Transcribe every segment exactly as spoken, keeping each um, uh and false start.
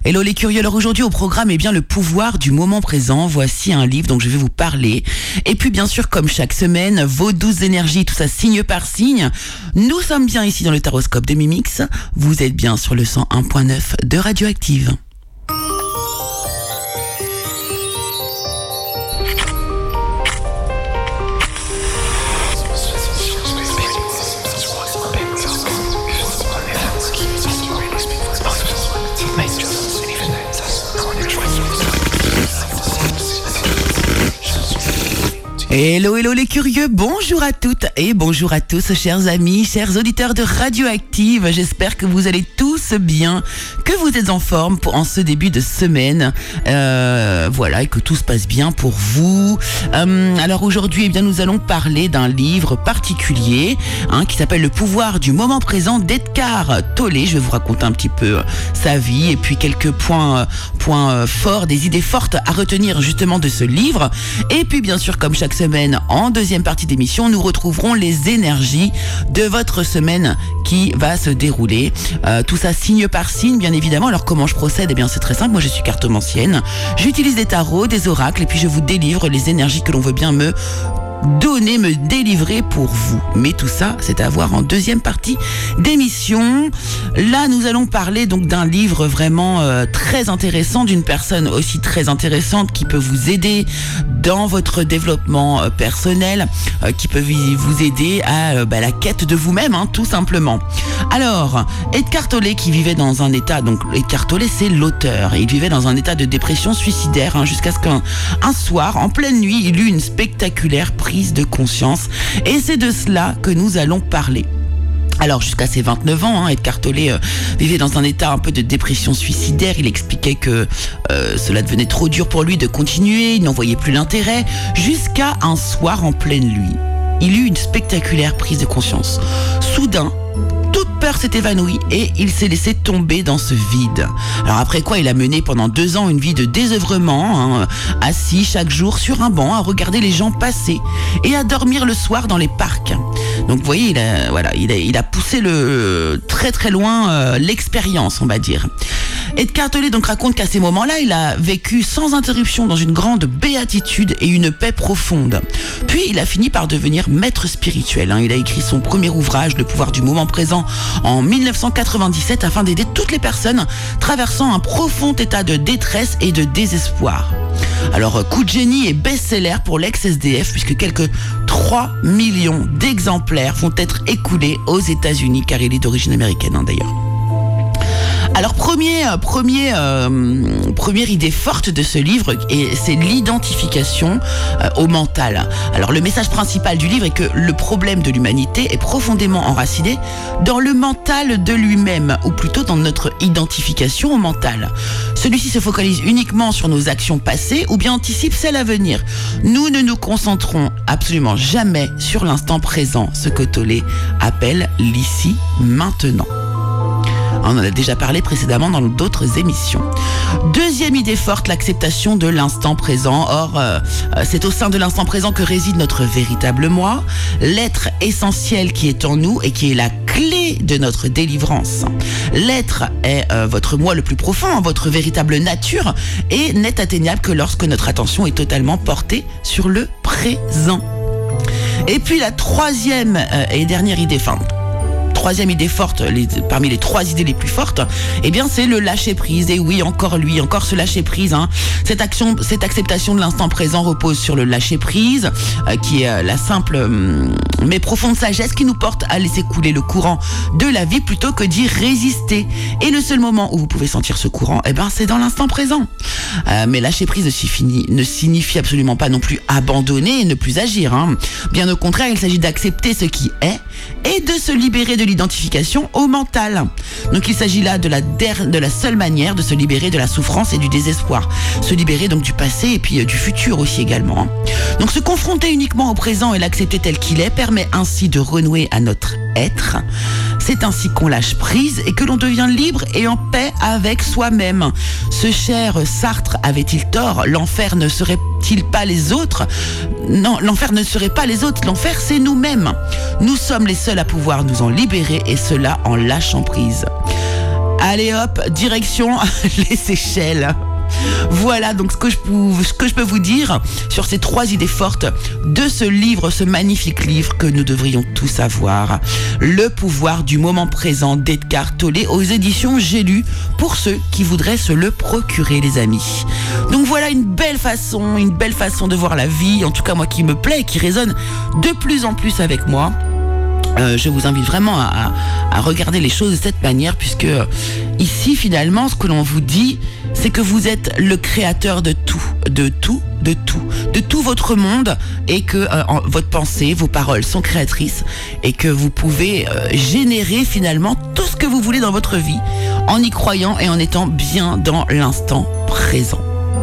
Hello les curieux, alors aujourd'hui au programme, eh bien le pouvoir du moment présent. Voici un livre dont je vais vous parler. Et puis bien sûr, comme chaque semaine, vos douze énergies, tout ça signe par signe. Nous sommes bien ici dans le Taroscope de Mimix. Vous êtes bien sur le cent un point neuf de Radioactive. Hello, hello les curieux, bonjour à toutes et bonjour à tous, chers amis, chers auditeurs de Radioactive. J'espère que vous allez tous bien, que vous êtes en forme pour, en ce début de semaine. Euh, voilà, et que tout se passe bien pour vous. Euh, alors aujourd'hui, eh bien, nous allons parler d'un livre particulier hein, qui s'appelle Le pouvoir du moment présent d'Edgar Tolle. Je vais vous raconter un petit peu sa vie et puis quelques points, points forts, des idées fortes à retenir justement de ce livre. Et puis bien sûr, comme chaque semaine, en deuxième partie d'émission, nous retrouverons les énergies de votre semaine qui va se dérouler. Euh, tout ça signe par signe, bien évidemment. Alors comment je procède ? Eh bien c'est très simple, moi je suis cartomancienne. J'utilise des tarots, des oracles et puis je vous délivre les énergies que l'on veut bien me donner, me délivrer pour vous. Mais tout ça, c'est à voir en deuxième partie d'émission. Là, nous allons parler donc d'un livre vraiment euh, très intéressant, d'une personne aussi très intéressante qui peut vous aider dans votre développement euh, personnel, euh, qui peut vous aider à euh, bah, la quête de vous-même, hein, tout simplement. Alors, Edgar Tolle qui vivait dans un état, donc Edgar Tolle c'est l'auteur, il vivait dans un état de dépression suicidaire hein, jusqu'à ce qu'un un soir, en pleine nuit, il eut une spectaculaire prise de conscience et c'est de cela que nous allons parler. Alors jusqu'à ses vingt-neuf ans, hein, Edgar Tolle euh, vivait dans un état un peu de dépression suicidaire. Il expliquait que euh, cela devenait trop dur pour lui de continuer, il n'en voyait plus l'intérêt, jusqu'à un soir en pleine nuit. Il eut une spectaculaire prise de conscience. Soudain, toute peur s'est évanouie et il s'est laissé tomber dans ce vide. Alors après quoi, il a mené pendant deux ans une vie de désœuvrement, hein, assis chaque jour sur un banc à regarder les gens passer et à dormir le soir dans les parcs. Donc vous voyez, il a, voilà, il a, il a poussé le, très très loin euh, l'expérience, on va dire. Edgar Tolle donc raconte qu'à ces moments-là, il a vécu sans interruption dans une grande béatitude et une paix profonde. Puis il a fini par devenir maître spirituel. Hein. Il a écrit son premier ouvrage, Le pouvoir du moment présent, en dix-neuf cent quatre-vingt-dix-sept afin d'aider toutes les personnes traversant un profond état de détresse et de désespoir. Alors, coup de génie et best-seller pour l'ex-S D F puisque quelques trois millions d'exemplaires vont être écoulés aux États-Unis car il est d'origine américaine hein, d'ailleurs. Alors premier, premier, euh, première idée forte de ce livre, et c'est l'identification euh, au mental. Alors le message principal du livre est que le problème de l'humanité est profondément enraciné dans le mental de lui-même, ou plutôt dans notre identification au mental. Celui-ci se focalise uniquement sur nos actions passées ou bien anticipe celles à venir. Nous ne nous concentrons absolument jamais sur l'instant présent, ce que Tolle appelle l'ici maintenant. On en a déjà parlé précédemment dans d'autres émissions. Deuxième idée forte, l'acceptation de l'instant présent. Or, euh, c'est au sein de l'instant présent que réside notre véritable moi, l'être essentiel qui est en nous et qui est la clé de notre délivrance. L'être est euh, votre moi le plus profond, votre véritable nature, et n'est atteignable que lorsque notre attention est totalement portée sur le présent. Et puis la troisième euh, et dernière idée, enfin, troisième idée forte, les, parmi les trois idées les plus fortes, eh bien c'est le lâcher prise. Et oui, encore lui, encore ce lâcher prise. Hein. Cette action, cette acceptation de l'instant présent repose sur le lâcher prise, euh, qui est euh, la simple euh, mais profonde sagesse qui nous porte à laisser couler le courant de la vie plutôt que d'y résister. Et le seul moment où vous pouvez sentir ce courant, eh ben c'est dans l'instant présent. Euh, mais lâcher prise ne signifie, ne signifie absolument pas non plus abandonner et ne plus agir. Hein. Bien au contraire, il s'agit d'accepter ce qui est et de se libérer de l'identification au mental. Donc il s'agit là de la, der- de la seule manière de se libérer de la souffrance et du désespoir. Se libérer donc du passé et puis euh, du futur aussi également. Hein. Donc se confronter uniquement au présent et l'accepter tel qu'il est permet ainsi de renouer à notre être. C'est ainsi qu'on lâche prise et que l'on devient libre et en paix avec soi-même. Ce cher Sartre avait-il tort? L'enfer ne serait-il pas les autres? Non, l'enfer ne serait pas les autres. L'enfer, c'est nous-mêmes. Nous sommes les seuls à pouvoir nous en libérer et cela en lâchant prise. Allez hop, direction les Seychelles. Voilà donc ce que, je peux, ce que je peux vous dire sur ces trois idées fortes de ce livre, ce magnifique livre que nous devrions tous avoir. Le pouvoir du moment présent d'Edgar Tolle aux éditions J'ai lu, pour ceux qui voudraient se le procurer, les amis. Donc voilà une belle façon, une belle façon de voir la vie, en tout cas moi qui me plaît, qui résonne de plus en plus avec moi. Euh, je vous invite vraiment à, à, à regarder les choses de cette manière, puisque euh, ici finalement ce que l'on vous dit, c'est que vous êtes le créateur de tout, de tout, de tout, de tout votre monde, et que euh, en, votre pensée, vos paroles sont créatrices, et que vous pouvez euh, générer finalement tout ce que vous voulez dans votre vie, en y croyant et en étant bien dans l'instant présent.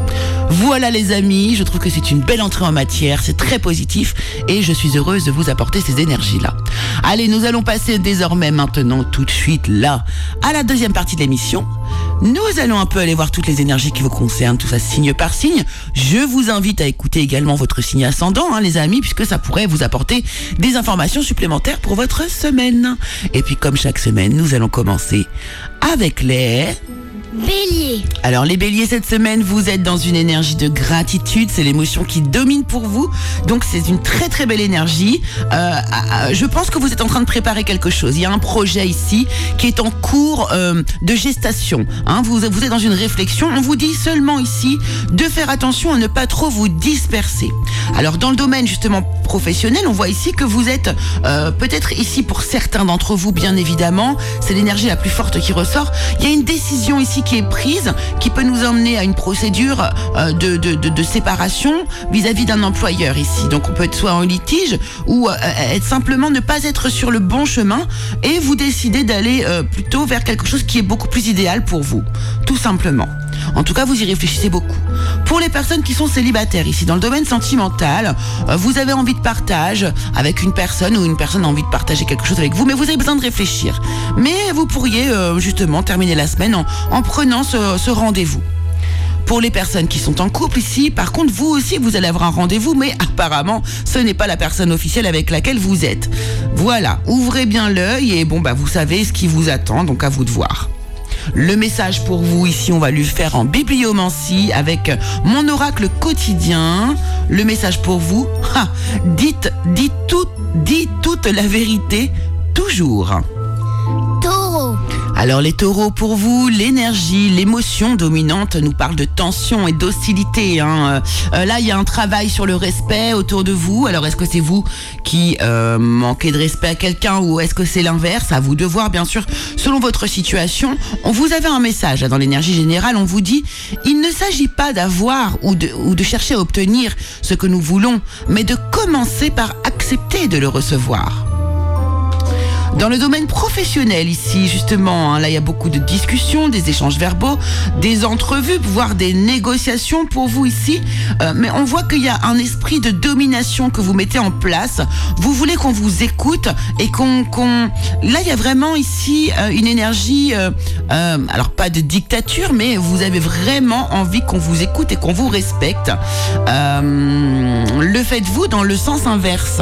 Voilà les amis, je trouve que c'est une belle entrée en matière, c'est très positif et je suis heureuse de vous apporter ces énergies-là. Allez, nous allons passer désormais maintenant tout de suite là à la deuxième partie de l'émission. Nous allons un peu aller voir toutes les énergies qui vous concernent, tout ça signe par signe. Je vous invite à écouter également votre signe ascendant, hein, les amis, puisque ça pourrait vous apporter des informations supplémentaires pour votre semaine. Et puis comme chaque semaine, nous allons commencer avec les... Bélier. Alors les béliers, cette semaine, vous êtes dans une énergie de gratitude, c'est l'émotion qui domine pour vous, donc c'est une très très belle énergie. Euh, euh, je pense que vous êtes en train de préparer quelque chose, il y a un projet ici qui est en cours euh, de gestation, hein. vous, vous êtes dans une réflexion, on vous dit seulement ici de faire attention à ne pas trop vous disperser. Alors dans le domaine justement professionnel, on voit ici que vous êtes euh, peut-être ici pour certains d'entre vous, bien évidemment, c'est l'énergie la plus forte qui ressort, il y a une décision ici qui est prise, qui peut nous emmener à une procédure euh, de, de, de, de séparation vis-à-vis d'un employeur ici. Donc on peut être soit en litige ou euh, être simplement ne pas être sur le bon chemin et vous décidez d'aller euh, plutôt vers quelque chose qui est beaucoup plus idéal pour vous, tout simplement. En tout cas, vous y réfléchissez beaucoup. Pour les personnes qui sont célibataires ici, dans le domaine sentimental, euh, vous avez envie de partage avec une personne ou une personne a envie de partager quelque chose avec vous, mais vous avez besoin de réfléchir. Mais vous pourriez euh, justement terminer la semaine en, en prenant ce, ce rendez-vous. Pour les personnes qui sont en couple ici, par contre, vous aussi, vous allez avoir un rendez-vous, mais apparemment, ce n'est pas la personne officielle avec laquelle vous êtes. Voilà, ouvrez bien l'œil et bon, bah, vous savez ce qui vous attend, donc à vous de voir. Le message pour vous ici, on va lui faire en bibliomancie avec mon oracle quotidien. Le message pour vous, ha, dites, dites tout, dites toute la vérité, toujours. Taureau. Alors les taureaux, pour vous, l'énergie, l'émotion dominante nous parle de tension et d'hostilité, hein. Euh, là, il y a un travail sur le respect autour de vous. Alors, est-ce que c'est vous qui euh, manquez de respect à quelqu'un ou est-ce que c'est l'inverse? À vous de voir, bien sûr, selon votre situation. On vous avait un message là, dans l'énergie générale, on vous dit, il ne s'agit pas d'avoir ou de, ou de chercher à obtenir ce que nous voulons, mais de commencer par accepter de le recevoir. Dans le domaine professionnel ici, justement, hein, là il y a beaucoup de discussions, des échanges verbaux, des entrevues, voire des négociations pour vous ici. Euh, mais on voit qu'il y a un esprit de domination que vous mettez en place. Vous voulez qu'on vous écoute et qu'on... qu'on... Là il y a vraiment ici euh, une énergie, euh, euh, alors pas de dictature, mais vous avez vraiment envie qu'on vous écoute et qu'on vous respecte. Euh, le faites-vous dans le sens inverse.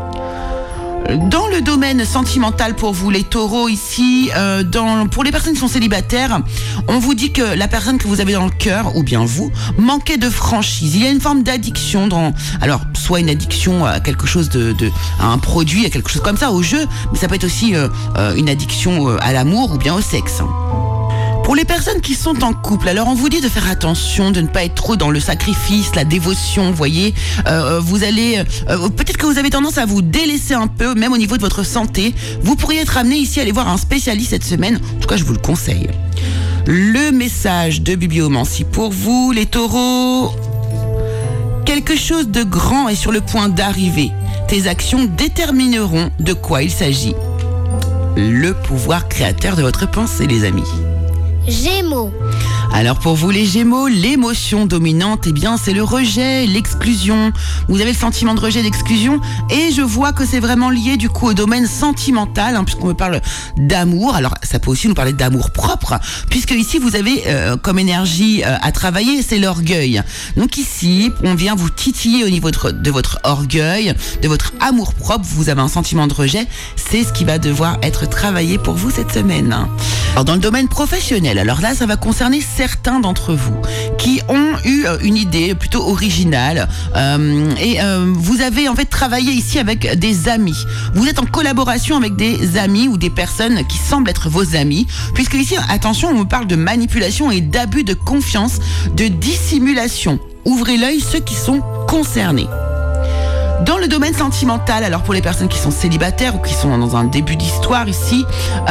Dans le domaine sentimental pour vous les taureaux ici, euh, dans, pour les personnes qui sont célibataires, on vous dit que la personne que vous avez dans le cœur, ou bien vous, manquait de franchise. Il y a une forme d'addiction, dans, alors soit une addiction à quelque chose de, de à un produit, à quelque chose comme ça, au jeu, mais ça peut être aussi euh, euh, une addiction à l'amour ou bien au sexe. Pour les personnes qui sont en couple, alors on vous dit de faire attention, de ne pas être trop dans le sacrifice, la dévotion, vous voyez. Euh, vous allez, euh, peut-être que vous avez tendance à vous délaisser un peu, même au niveau de votre santé. Vous pourriez être amené ici à aller voir un spécialiste cette semaine. En tout cas, je vous le conseille. Le message de bibliomancie pour vous, les taureaux. Quelque chose de grand est sur le point d'arriver. Tes actions détermineront de quoi il s'agit. Le pouvoir créateur de votre pensée, les amis. Gémeaux. Alors pour vous les Gémeaux, l'émotion dominante, eh bien c'est le rejet, l'exclusion. Vous avez le sentiment de rejet, d'exclusion, et je vois que c'est vraiment lié du coup au domaine sentimental, hein, puisqu'on me parle d'amour. Alors ça peut aussi nous parler d'amour propre, puisque ici vous avez euh, comme énergie euh, à travailler, c'est l'orgueil. Donc ici, on vient vous titiller au niveau de, de votre orgueil, de votre amour propre. Vous avez un sentiment de rejet, c'est ce qui va devoir être travaillé pour vous cette semaine. Alors dans le domaine professionnel, alors là ça va concerner certains d'entre vous qui ont eu une idée plutôt originale euh, et euh, vous avez en fait travaillé ici avec des amis. Vous êtes en collaboration avec des amis ou des personnes qui semblent être vos amis, puisque ici, attention, on me parle de manipulation et d'abus de confiance, de dissimulation. Ouvrez l'œil ceux qui sont concernés. Dans le domaine sentimental, alors pour les personnes qui sont célibataires ou qui sont dans un début d'histoire ici,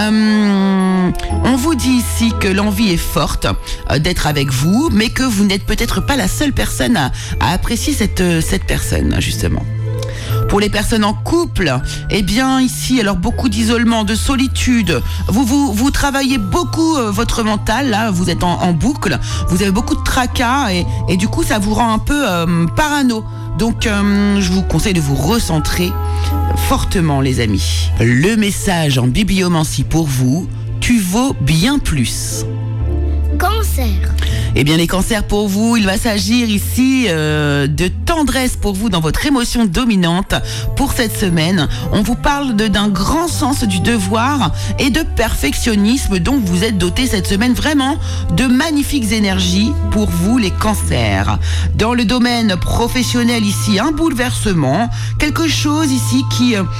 euh, on vous dit ici que l'envie est forte euh, d'être avec vous, mais que vous n'êtes peut-être pas la seule personne à, à apprécier cette, euh, cette personne, justement. Pour les personnes en couple, eh bien ici, alors beaucoup d'isolement, de solitude. Vous vous vous travaillez beaucoup euh, votre mental, là, vous êtes en, en boucle, vous avez beaucoup de tracas et, et du coup ça vous rend un peu euh, parano. Donc euh, je vous conseille de vous recentrer fortement, les amis. Le message en bibliomancie pour vous, tu vaux bien plus. Cancer. Eh bien les cancers pour vous, il va s'agir ici euh, de tendresse pour vous dans votre émotion dominante pour cette semaine. On vous parle de, d'un grand sens du devoir et de perfectionnisme dont vous êtes doté cette semaine, vraiment de magnifiques énergies pour vous les cancers. Dans le domaine professionnel ici, un bouleversement, quelque chose ici qui... Euh,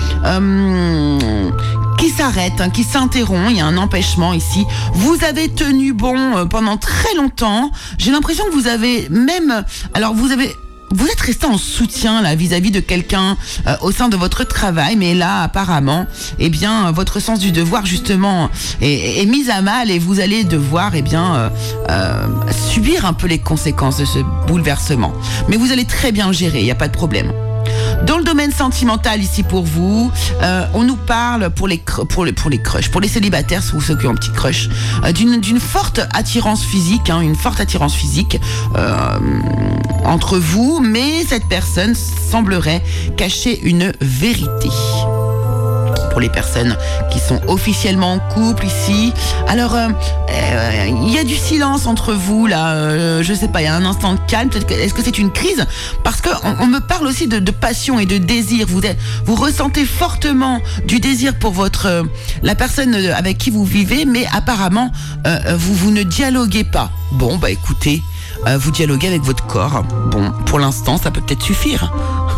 euh, qui s'arrête, hein, qui s'interrompt, il y a un empêchement ici. Vous avez tenu bon euh, pendant très longtemps. J'ai l'impression que vous avez même... Alors vous avez... Vous êtes resté en soutien là vis-à-vis de quelqu'un euh, au sein de votre travail, mais là apparemment, eh bien votre sens du devoir justement est, est mis à mal et vous allez devoir eh bien euh, euh, subir un peu les conséquences de ce bouleversement. Mais vous allez très bien le gérer, il n'y a pas de problème. Dans le domaine sentimental ici pour vous, euh, on nous parle pour les cr- pour les pour les crushs, pour les célibataires ou ceux qui ont un petit crush, euh, d'une d'une forte attirance physique, hein, une forte attirance physique euh, entre vous, mais cette personne semblerait cacher une vérité. Pour les personnes qui sont officiellement en couple ici, alors euh, euh, il y a du silence entre vous là, euh, je sais pas, il y a un instant de calme, peut-être que, est-ce que c'est une crise? Parce que on, on me parle aussi de, de passion et de désir. Vous êtes, vous ressentez fortement du désir pour votre euh, la personne avec qui vous vivez, mais apparemment euh, vous vous ne dialoguez pas. Bon bah écoutez, euh, vous dialoguez avec votre corps. Bon, pour l'instant ça peut peut-être suffire.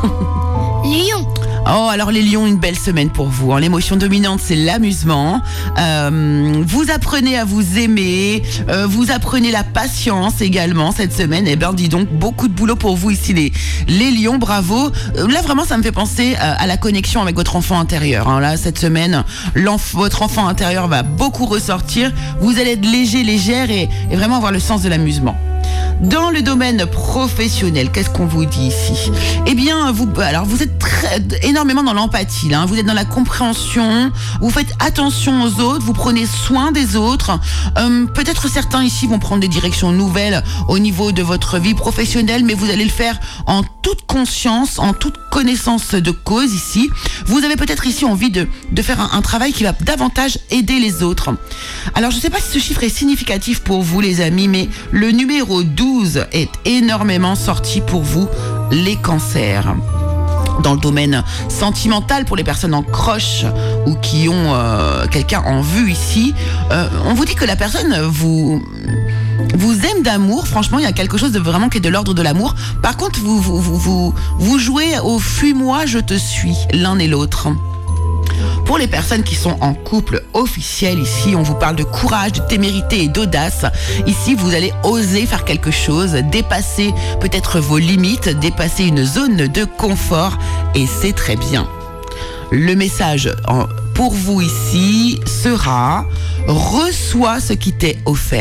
Lion. Oh, alors les lions, une belle semaine pour vous. L'émotion dominante, c'est l'amusement. Euh, vous apprenez à vous aimer. Euh, vous apprenez la patience également cette semaine. Eh ben, dis donc, beaucoup de boulot pour vous ici, les, les lions. Bravo. Euh, là, vraiment, ça me fait penser à, à la connexion avec votre enfant intérieur. Hein. Là, cette semaine, l'enf- votre enfant intérieur va beaucoup ressortir. Vous allez être léger, légère et, et vraiment avoir le sens de l'amusement. Dans le domaine professionnel, qu'est-ce qu'on vous dit ici? Eh bien, vous, alors vous êtes très, énormément dans l'empathie, là, hein. Vous êtes dans la compréhension, vous faites attention aux autres, vous prenez soin des autres. Euh, peut-être certains ici vont prendre des directions nouvelles au niveau de votre vie professionnelle, mais vous allez le faire en toute conscience, en toute connaissance de cause ici. Vous avez peut-être ici envie de, de faire un, un travail qui va davantage aider les autres. Alors, je ne sais pas si ce chiffre est significatif pour vous, les amis, mais le numéro douze est énormément sorti pour vous, les cancers. Dans le domaine sentimental, pour les personnes en croche ou qui ont euh, quelqu'un en vue ici, euh, on vous dit que la personne vous... vous aime d'amour. Franchement, il y a quelque chose de vraiment qui est de l'ordre de l'amour. Par contre, vous, vous, vous, vous, vous jouez au fuis-moi, je te suis, l'un et l'autre. Pour les personnes qui sont en couple officiel ici, on vous parle de courage, de témérité et d'audace. Ici, vous allez oser faire quelque chose, dépasser peut-être vos limites, dépasser une zone de confort et c'est très bien. Le message pour vous ici sera « Reçois ce qui t'est offert ».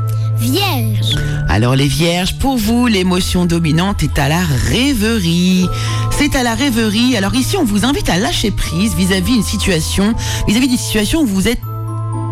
Vierge. Alors les vierges, pour vous, l'émotion dominante est à la rêverie. C'est à la rêverie. Alors ici, on vous invite à lâcher prise vis-à-vis une situation, vis-à-vis d'une situation où vous êtes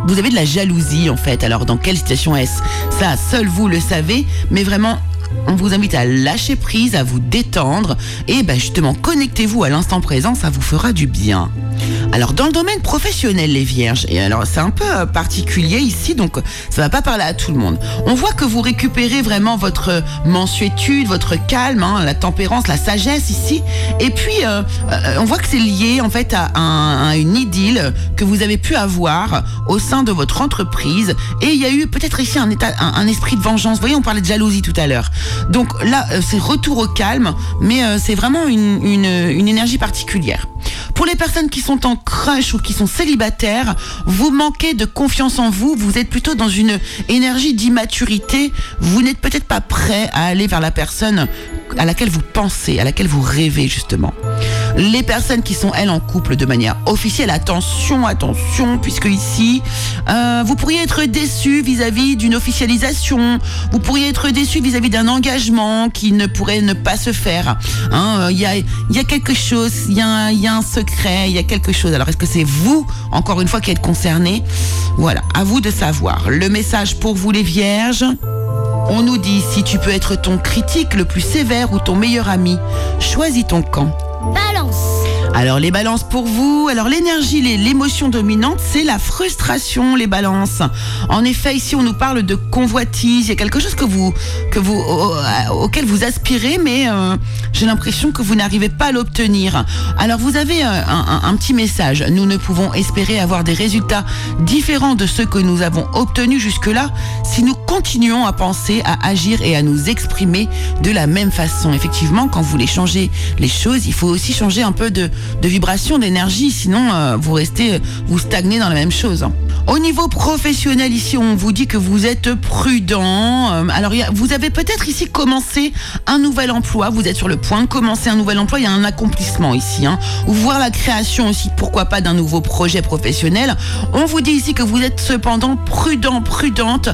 vous avez de la jalousie en fait. Alors dans quelle situation est-ce? Ça, seul vous le savez, mais vraiment, on vous invite à lâcher prise, à vous détendre et ben justement connectez-vous à l'instant présent, ça vous fera du bien. Alors dans le domaine professionnel les vierges, et alors c'est un peu euh, particulier ici, donc ça va pas parler à tout le monde. On voit que vous récupérez vraiment votre mansuétude, votre calme, hein, la tempérance, la sagesse ici, et puis euh, euh, on voit que c'est lié en fait à, un, à une idylle que vous avez pu avoir au sein de votre entreprise, et il y a eu peut-être ici un, état, un, un esprit de vengeance. Vous voyez, on parlait de jalousie tout à l'heure. Donc là, euh, c'est retour au calme, mais euh, c'est vraiment une, une, une énergie particulière. Pour les personnes qui sont en crush ou qui sont célibataires, vous manquez de confiance en vous, vous êtes plutôt dans une énergie d'immaturité, vous n'êtes peut-être pas prêt à aller vers la personne à laquelle vous pensez, à laquelle vous rêvez justement. Les personnes qui sont, elles, en couple de manière officielle, attention, attention, puisque ici, euh, vous pourriez être déçu vis-à-vis d'une officialisation, vous pourriez être déçu vis-à-vis d'un engagement qui ne pourrait ne pas se faire. Il hein, y, a, y a quelque chose, il y, y a un secret, il y a quelque chose. Alors, est-ce que c'est vous, encore une fois, qui êtes concerné? Voilà, à vous de savoir. Le message pour vous, les vierges. On nous dit, si tu peux être ton critique le plus sévère ou ton meilleur ami, choisis ton camp. Balance. Alors les balances pour vous, alors l'énergie, les, l'émotion dominante, c'est la frustration, les balances. En effet, ici on nous parle de convoitise, il y a quelque chose que vous, que vous, au, auquel vous aspirez, mais euh, j'ai l'impression que vous n'arrivez pas à l'obtenir. Alors vous avez un, un, un petit message, nous ne pouvons espérer avoir des résultats différents de ceux que nous avons obtenus jusque-là si nous continuons à penser, à agir et à nous exprimer de la même façon. Effectivement, quand vous voulez changer les choses, il faut aussi changer un peu de de vibration, d'énergie, sinon euh, vous restez, vous stagnez dans la même chose. Au niveau professionnel, ici, on vous dit que vous êtes prudent. Euh, alors, y a, vous avez peut-être ici commencé un nouvel emploi, vous êtes sur le point de commencer un nouvel emploi, il y a un accomplissement ici, hein, ou voir la création aussi, pourquoi pas, d'un nouveau projet professionnel. On vous dit ici que vous êtes cependant prudent, prudente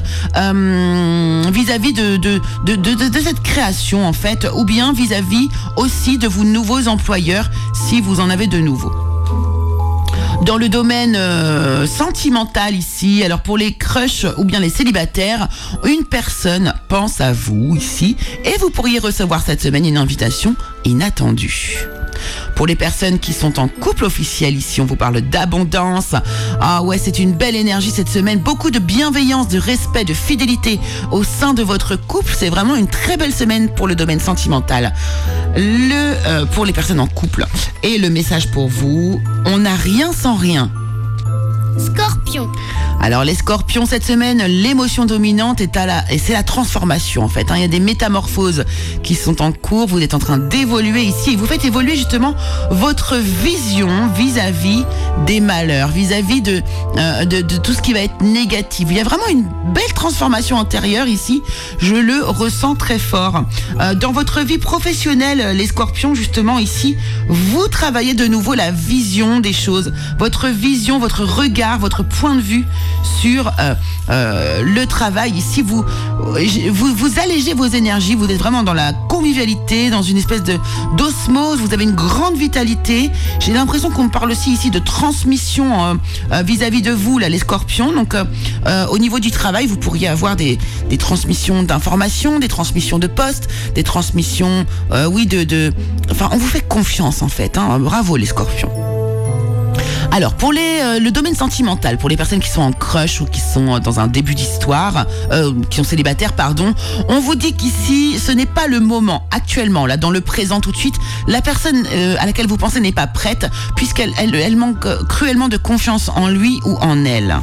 euh, vis-à-vis de, de, de, de, de, de cette création, en fait, ou bien vis-à-vis aussi de vos nouveaux employeurs, si vous en avez de nouveaux. Dans le domaine euh, sentimental ici, alors pour les crushs ou bien les célibataires, une personne pense à vous ici et vous pourriez recevoir cette semaine une invitation inattendue. Pour les personnes qui sont en couple officiel, ici on vous parle d'abondance. Ah ouais, c'est une belle énergie cette semaine, beaucoup de bienveillance, de respect, de fidélité au sein de votre couple. C'est vraiment une très belle semaine pour le domaine sentimental. Le, euh, pour les personnes en couple. Et le message pour vous, on n'a rien sans rien. Scorpion. Alors les scorpions, cette semaine, l'émotion dominante est à la, et c'est la transformation en fait. Hein. Il y a des métamorphoses qui sont en cours, vous êtes en train d'évoluer ici et vous faites évoluer justement votre vision vis-à-vis des malheurs, vis-à-vis de, euh, de, de tout ce qui va être négatif. Il y a vraiment une belle transformation intérieure ici, je le ressens très fort. Euh, dans votre vie professionnelle, les scorpions, justement ici, vous travaillez de nouveau la vision des choses, votre vision, votre regard, votre point de vue sur euh, euh, le travail. Ici, vous, vous vous allégez vos énergies, vous êtes vraiment dans la convivialité, dans une espèce de d'osmose, vous avez une grande vitalité. J'ai l'impression qu'on me parle aussi ici de transmission euh, euh, vis-à-vis de vous, là, les scorpions. Donc, euh, euh, au niveau du travail, vous pourriez avoir des, des transmissions d'informations, des transmissions de postes, des transmissions, euh, oui, de, de... Enfin, on vous fait confiance, en fait. Hein. Bravo, les scorpions. Alors, pour les, euh, le domaine sentimental, pour les personnes qui sont en crush ou qui sont dans un début d'histoire, euh, qui sont célibataires, pardon, on vous dit qu'ici, ce n'est pas le moment, actuellement, là, dans le présent tout de suite, la personne euh, à laquelle vous pensez n'est pas prête, puisqu'elle elle, elle manque cruellement de confiance en lui ou en elle.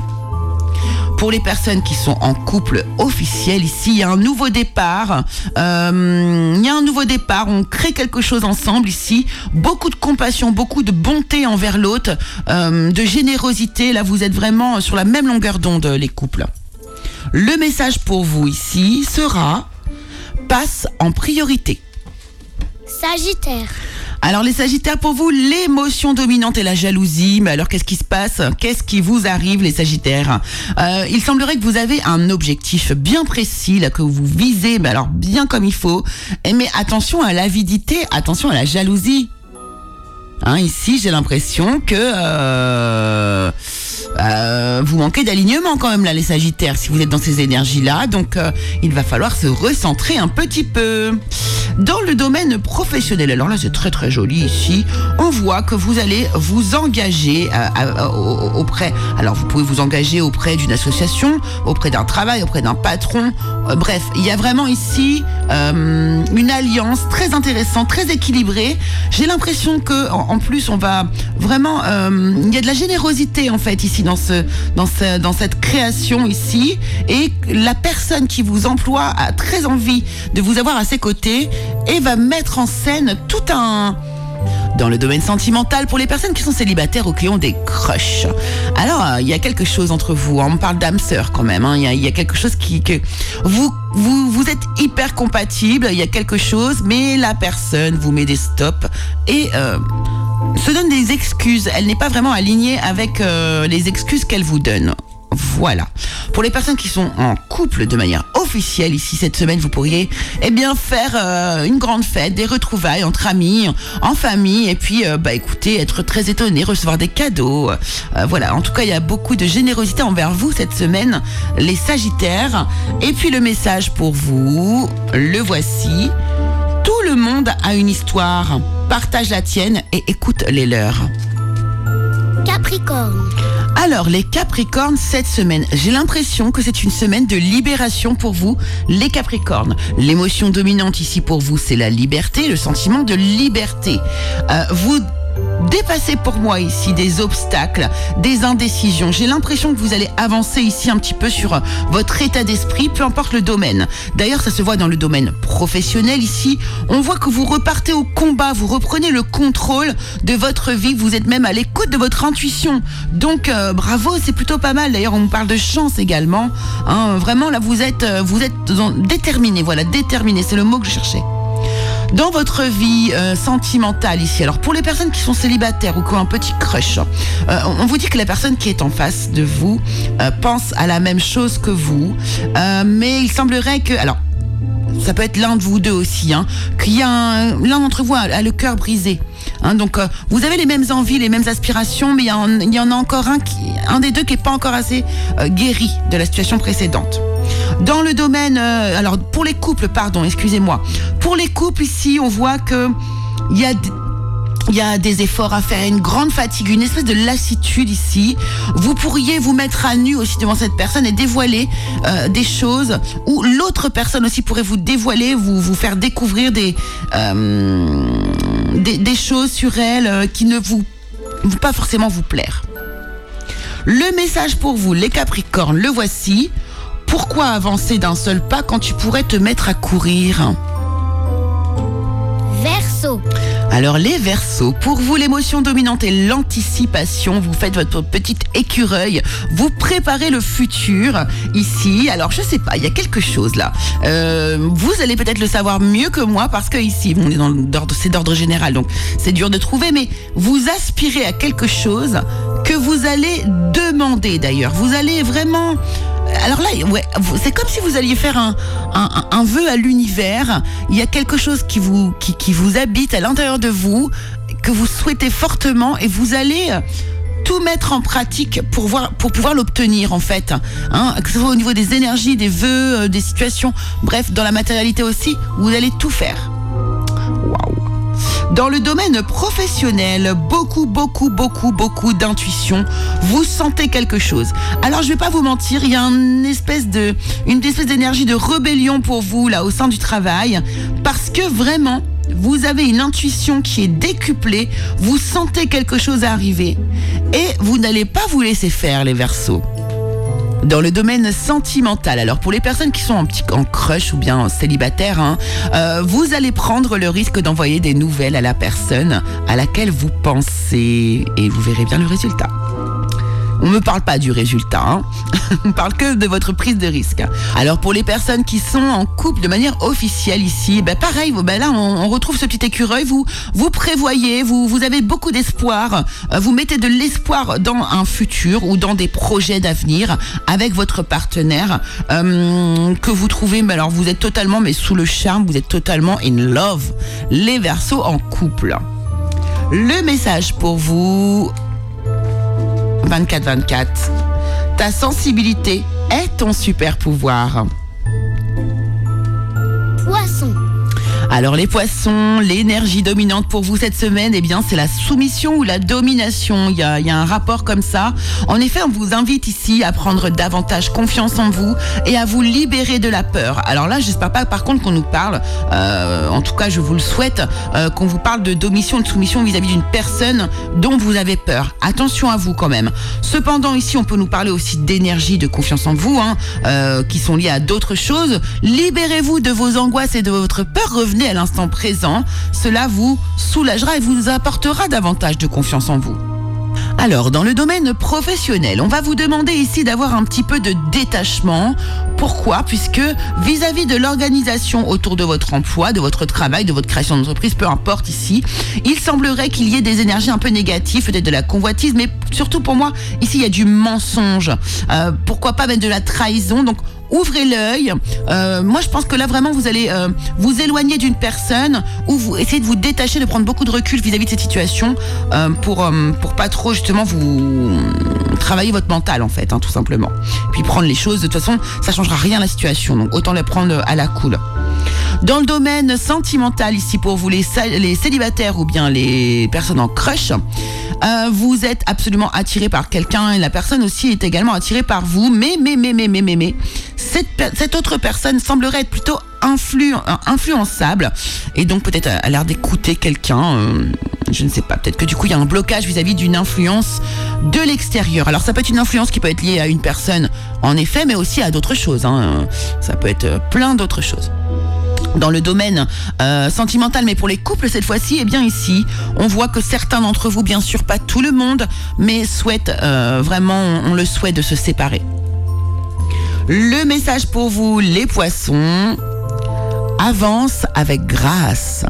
Pour les personnes qui sont en couple officiel, ici, il y a un nouveau départ. Euh, il y a un nouveau départ. On crée quelque chose ensemble ici. Beaucoup de compassion, beaucoup de bonté envers l'autre, euh, de générosité. Là, vous êtes vraiment sur la même longueur d'onde, les couples. Le message pour vous ici sera « Passe en priorité ». Sagittaire. Alors les Sagittaires, pour vous, l'émotion dominante est la jalousie. Mais alors qu'est-ce qui se passe? Qu'est-ce qui vous arrive, les Sagittaires? euh, Il semblerait que vous avez un objectif bien précis, là, que vous visez, mais alors bien comme il faut. Et mais attention à l'avidité, attention à la jalousie. Hein, ici, j'ai l'impression que... Euh euh, vous manquez d'alignement quand même là, les Sagittaires, si vous êtes dans ces énergies-là. Donc, euh, il va falloir se recentrer un petit peu. Dans le domaine professionnel, alors là, c'est très très joli ici. On voit que vous allez vous engager euh, euh, auprès. Alors, vous pouvez vous engager auprès d'une association, auprès d'un travail, auprès d'un patron. Euh, bref, il y a vraiment ici euh, une alliance très intéressante, très équilibrée. J'ai l'impression que, en, en plus, on va vraiment. Euh, il y a de la générosité en fait ici dans ce, dans ce, dans cette création ici, et la personne qui vous emploie a très envie de vous avoir à ses côtés et va mettre en scène tout un... Dans le domaine sentimental, pour les personnes qui sont célibataires ou qui ont des crushs, alors il euh, y a quelque chose entre vous, hein, on parle d'âme sœur quand même, il hein, y, y a quelque chose qui... que vous, vous, vous êtes hyper compatibles, il y a quelque chose, mais la personne vous met des stops et... Euh, se donne des excuses. Elle n'est pas vraiment alignée avec euh, les excuses qu'elle vous donne. Voilà. Pour les personnes qui sont en couple de manière officielle, ici cette semaine, vous pourriez eh bien faire euh, une grande fête, des retrouvailles entre amis, en famille, et puis euh, bah écoutez, être très étonné, recevoir des cadeaux. Euh, voilà. En tout cas, il y a beaucoup de générosité envers vous cette semaine, les Sagittaires. Et puis le message pour vous, le voici. Tout le monde a une histoire. Partage la tienne et écoute les leurs. Capricorne. Alors, les Capricornes, cette semaine, j'ai l'impression que c'est une semaine de libération pour vous, les Capricornes. L'émotion dominante ici pour vous, c'est la liberté, le sentiment de liberté. Euh, vous dépassez pour moi ici des obstacles, des indécisions. J'ai l'impression que vous allez avancer ici un petit peu sur votre état d'esprit, peu importe le domaine. D'ailleurs, ça se voit dans le domaine professionnel ici. On voit que vous repartez au combat, vous reprenez le contrôle de votre vie. Vous êtes même à l'écoute de votre intuition. Donc, euh, bravo, c'est plutôt pas mal. D'ailleurs, on vous parle de chance également. Hein, vraiment, là, vous êtes, vous êtes déterminé. Voilà, déterminé, c'est le mot que je cherchais. Dans votre vie euh, sentimentale ici, alors pour les personnes qui sont célibataires ou qui ont un petit crush, euh, on vous dit que la personne qui est en face de vous euh, pense à la même chose que vous, euh, mais il semblerait que... alors ça peut être l'un de vous deux aussi, hein, qu'il y a un, l'un d'entre vous a, a le cœur brisé. Hein, donc euh, vous avez les mêmes envies, les mêmes aspirations, mais il y, en, il y en a encore un, qui, un des deux qui n'est pas encore assez euh, guéri de la situation précédente. Dans le domaine, euh, alors pour les couples, pardon, excusez-moi. Pour les couples ici, on voit que il y a il y a des efforts à faire, une grande fatigue, une espèce de lassitude ici. Vous pourriez vous mettre à nu aussi devant cette personne et dévoiler euh, des choses, ou l'autre personne aussi pourrait vous dévoiler, vous vous faire découvrir des euh, des, des choses sur elle euh, qui ne vous vont pas forcément vous plaire. Le message pour vous, les Capricornes, le voici. Pourquoi avancer d'un seul pas quand tu pourrais te mettre à courir ? Verseau. Alors les Verseaux, pour vous l'émotion dominante est l'anticipation, vous faites votre petite écureuil, vous préparez le futur ici. Alors je sais pas, il y a quelque chose là, euh, vous allez peut-être le savoir mieux que moi parce que ici on est dans l'ordre, c'est d'ordre général donc c'est dur de trouver, mais vous aspirez à quelque chose que vous allez demander d'ailleurs, vous allez vraiment... Alors là, ouais, c'est comme si vous alliez faire un, un, un vœu à l'univers. Il y a quelque chose qui vous, qui, qui vous habite à l'intérieur de vous, que vous souhaitez fortement, et vous allez tout mettre en pratique pour, voir, pour pouvoir l'obtenir en fait. Hein, que ce soit au niveau des énergies, des vœux, des situations, bref, dans la matérialité aussi, vous allez tout faire. Waouh! Dans le domaine professionnel, beaucoup, beaucoup, beaucoup, beaucoup d'intuition. Vous sentez quelque chose. Alors, je vais pas vous mentir, il y a une espèce de, une espèce d'énergie de rébellion pour vous, là, au sein du travail. Parce que vraiment, vous avez une intuition qui est décuplée. Vous sentez quelque chose arriver. Et vous n'allez pas vous laisser faire, les Verseaux. Dans le domaine sentimental, alors pour les personnes qui sont en petit en crush ou bien en célibataire, hein, euh, vous allez prendre le risque d'envoyer des nouvelles à la personne à laquelle vous pensez et vous verrez bien le résultat. On ne me parle pas du résultat, hein. On parle que de votre prise de risque. Alors pour les personnes qui sont en couple de manière officielle ici, ben pareil, ben là on, on retrouve ce petit écureuil, vous vous prévoyez, vous, vous avez beaucoup d'espoir, vous mettez de l'espoir dans un futur ou dans des projets d'avenir avec votre partenaire euh, que vous trouvez, mais alors vous êtes totalement mais sous le charme, vous êtes totalement in love. Les Verseaux en couple. Le message pour vous... vingt-quatre vingt-quatre. Ta sensibilité est ton super pouvoir. Poisson. Alors les poissons, l'énergie dominante pour vous cette semaine, eh bien c'est la soumission ou la domination. Il y a, il y a un rapport comme ça. En effet, on vous invite ici à prendre davantage confiance en vous et à vous libérer de la peur. Alors là, j'espère pas par contre qu'on nous parle, euh, en tout cas je vous le souhaite, euh, qu'on vous parle de domination, de soumission vis-à-vis d'une personne dont vous avez peur. Attention à vous quand même. Cependant ici, on peut nous parler aussi d'énergie, de confiance en vous, hein, euh, qui sont liées à d'autres choses. Libérez-vous de vos angoisses et de votre peur. Revenez à l'instant présent, cela vous soulagera et vous apportera davantage de confiance en vous. Alors, dans le domaine professionnel, on va vous demander ici d'avoir un petit peu de détachement. Pourquoi ? Puisque vis-à-vis de l'organisation autour de votre emploi, de votre travail, de votre création d'entreprise, peu importe ici, il semblerait qu'il y ait des énergies un peu négatives, peut-être de la convoitise, mais surtout pour moi, ici, il y a du mensonge. Euh, pourquoi pas même de la trahison ? Donc, ouvrez l'œil. Euh, moi, je pense que là, vraiment, vous allez euh, vous éloigner d'une personne ou vous essayez de vous détacher, de prendre beaucoup de recul vis-à-vis de cette situation euh, pour euh, pour pas trop justement vous travailler votre mental en fait, hein, tout simplement. Puis prendre les choses. De toute façon, ça changera rien la situation. Donc autant les prendre à la cool. Dans le domaine sentimental, ici pour vous les, les célibataires ou bien les personnes en crush, euh, vous êtes absolument attiré par quelqu'un et la personne aussi est également attirée par vous. Mais, mais, mais, mais, mais, mais, mais, cette, cette autre personne semblerait être plutôt influ, influençable et donc peut-être a l'air d'écouter quelqu'un. Euh, je ne sais pas, peut-être que du coup il y a un blocage vis-à-vis d'une influence de l'extérieur. Alors ça peut être une influence qui peut être liée à une personne en effet, mais aussi à d'autres choses. Hein. Ça peut être plein d'autres choses. Dans le domaine euh, sentimental, mais pour les couples cette fois-ci, eh bien ici, on voit que certains d'entre vous, bien sûr pas tout le monde, mais souhaitent euh, vraiment, on, on le souhaite de se séparer. Le message pour vous, les poissons, avance avec grâce.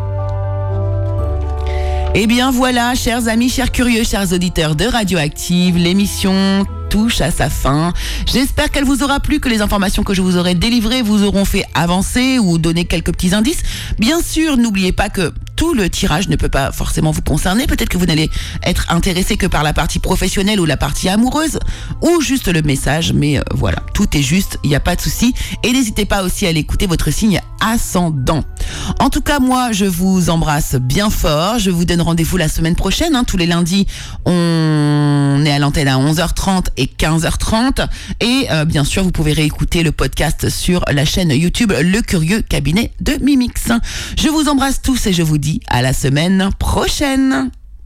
Eh bien voilà, chers amis, chers curieux, chers auditeurs de Radioactive, l'émission touche à sa fin. J'espère qu'elle vous aura plu, que les informations que je vous aurai délivrées vous auront fait avancer ou donner quelques petits indices. Bien sûr, n'oubliez pas que tout le tirage ne peut pas forcément vous concerner. Peut-être que vous n'allez être intéressé que par la partie professionnelle ou la partie amoureuse ou juste le message. Mais euh, voilà, tout est juste, il n'y a pas de souci. Et n'hésitez pas aussi à aller écouter votre signe ascendant. En tout cas, moi, je vous embrasse bien fort. Je vous donne rendez-vous la semaine prochaine. Hein. Tous les lundis, on est à l'antenne à onze heures trente et quinze heures trente. Et euh, bien sûr, vous pouvez réécouter le podcast sur la chaîne YouTube Le Curieux Cabinet de Mimix. Je vous embrasse tous et je vous dis à la semaine prochaine.